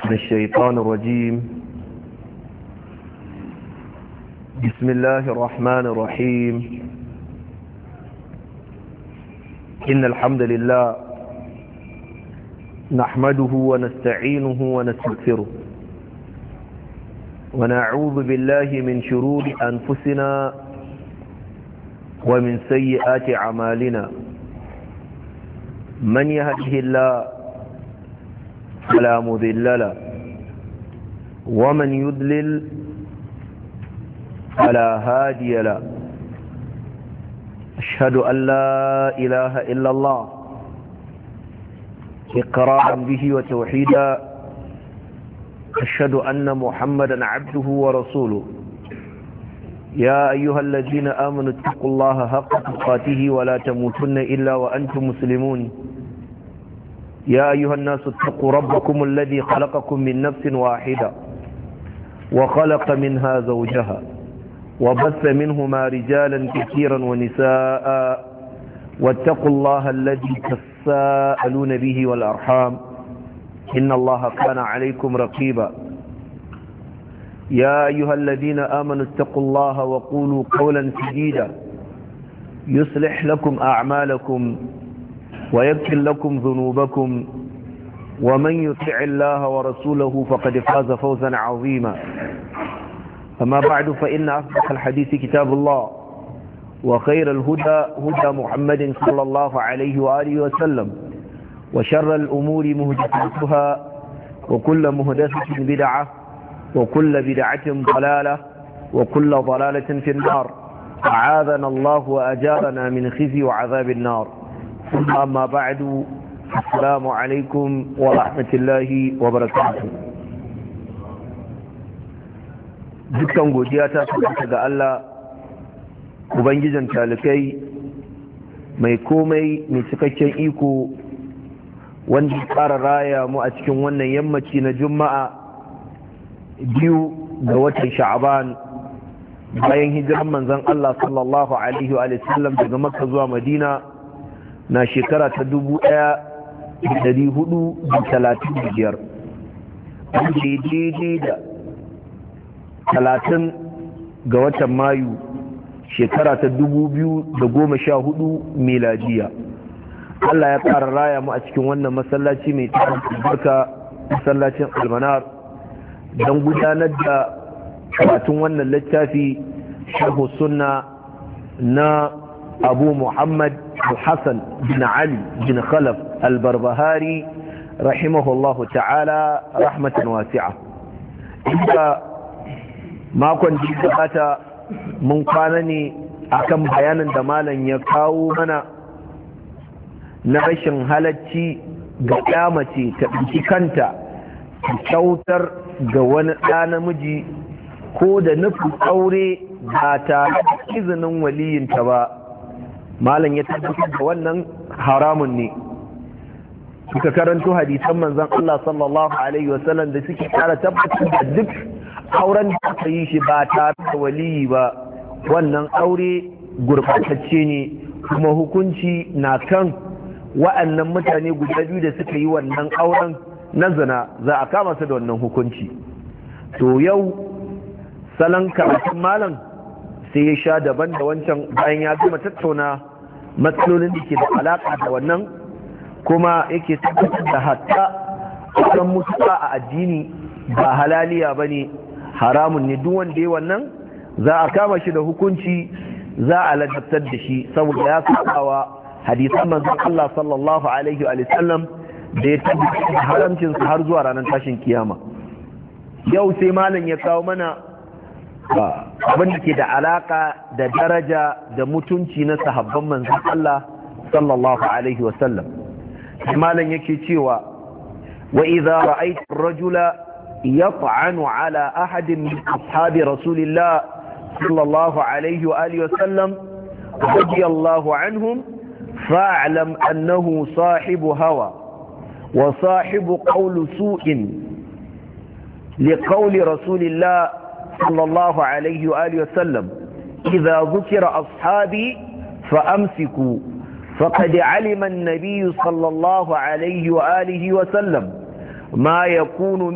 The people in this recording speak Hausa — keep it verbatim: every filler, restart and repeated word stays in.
من الشيطان الرجيم. بسم الله الرحمن الرحيم. إن الحمد لله نحمده ونستعينه ونستغفره ونعوذ بالله من شرور أنفسنا ومن سيئات أعمالنا. من يهده الله فلا مضل له ومن يضلل فلا هادي له. أشهد أن لا إله إلا الله إقرارا به وتوحيدا. أشهد أن محمدا عبده ورسوله. يا أيها الذين آمنوا اتقوا الله حق تقاته ولا تموتن إلا وأنتم مسلمون. يا أيها الناس اتقوا ربكم الذي خلقكم من نفس واحدة وخلق منها زوجها وبث منهما رجالا كثيرا ونساء واتقوا الله الذي تساءلون به والأرحام إن الله كان عليكم رقيبا. يا أيها الذين آمنوا اتقوا الله وقولوا قولا سديدا يصلح لكم أعمالكم ويغفر لكم ذنوبكم ومن يطع الله ورسوله فقد فاز فوزا عظيما. أما بعد فإن أصدق الحديث كتاب الله وخير الهدى هدى محمد صلى الله عليه وآله وسلم وشر الأمور مهدثاتها وكل مهدثة بدعة وكل بدعة ضلالة وكل ضلالة في النار. أعاذنا الله وأجارنا من خزي وعذاب النار. ثم أما بعد السلام عليكم ورحمة الله وبركاته. dukkan godiya ta tabbata ga Allah ubangijin talikai mai komai mai cikakken iko wanda ya ƙara raya mu a cikin wannan yammaci na juma'a biyu ga watan sha'aban bayan hijiran manzon Allah sallallahu alaihi wa sallam daga Makka zuwa Madina na shekara ta dubu ɗaya da ɗari hudu da talatin da biyar daidai da talatin ga watan Mayu shekara ta dubu biyu da goma sha hudu miladiya. Allah ya ƙara raya mu a cikin wannan masallaci mai tarin albarka, masallacin Almanar, don gudanar da karatun wannan littafi sharhu sunna na Abu Muhammad Al-Hassan bin Ali bin Khalaf Al-Barbahari rahimahullahu ta'ala rahmatan wasi'a. Inda makon da ya gabata mun kwana ne akan bayanin da malam ya kawo mana na rashin halacci ga ƙyamace ta ɗauki kanta ta kyautar ga wani ɗa namiji ko da nufin aure ba tare da izinin waliyinta ba. malam ya tabbatar da wannan haramun ne. suka karanto hadisan manzon Allah sallallahu alaihi wasallam da suke kara tabbatar da duk auren da aka yi shi ba tare da waliyi ba wannan aure gurbatacce ne, kuma hukunci na kan wa'annan mutane guda biyu da suka yi wannan auren na zina, za a kama su da wannan hukunci. to yau salon karatun malam sai ya sha daban da wancan bayan ya gama tattauna matsalolin da ke da alaka da wannan, kuma yake tabbatar da hatta auren mutuwa a addini ba halaliya ba ne, haramun ne. duk wanda ya wannan za a kama shi da hukunci, za a ladabtar da shi saboda ya sabawa hadisan manzon Allah sallallahu alaihi wa sallam da ya tabbatar da haramcin su har zuwa ranar tashin kiyama. yau sai malam ya kawo mana abin da ke da alaka da daraja da mutunci na sahabban manzon Allah sallallahu alaihi wa sallam. malam yake cewa wa idza ra'aita ar-rajula yat'anu ala ahadin min ashabi rasulillah sallallahu alaihi wa alihi wa sallam radiyallahu anhum fa'lam annahu sahibu hawa wa sahibu qawli su'in liqawli rasulillah sallallahu alaihi wa alihi wa sallam idza dhukira ashabi فأمسكوا فقد علم النبي صلى الله عليه وآله وسلم ما يكون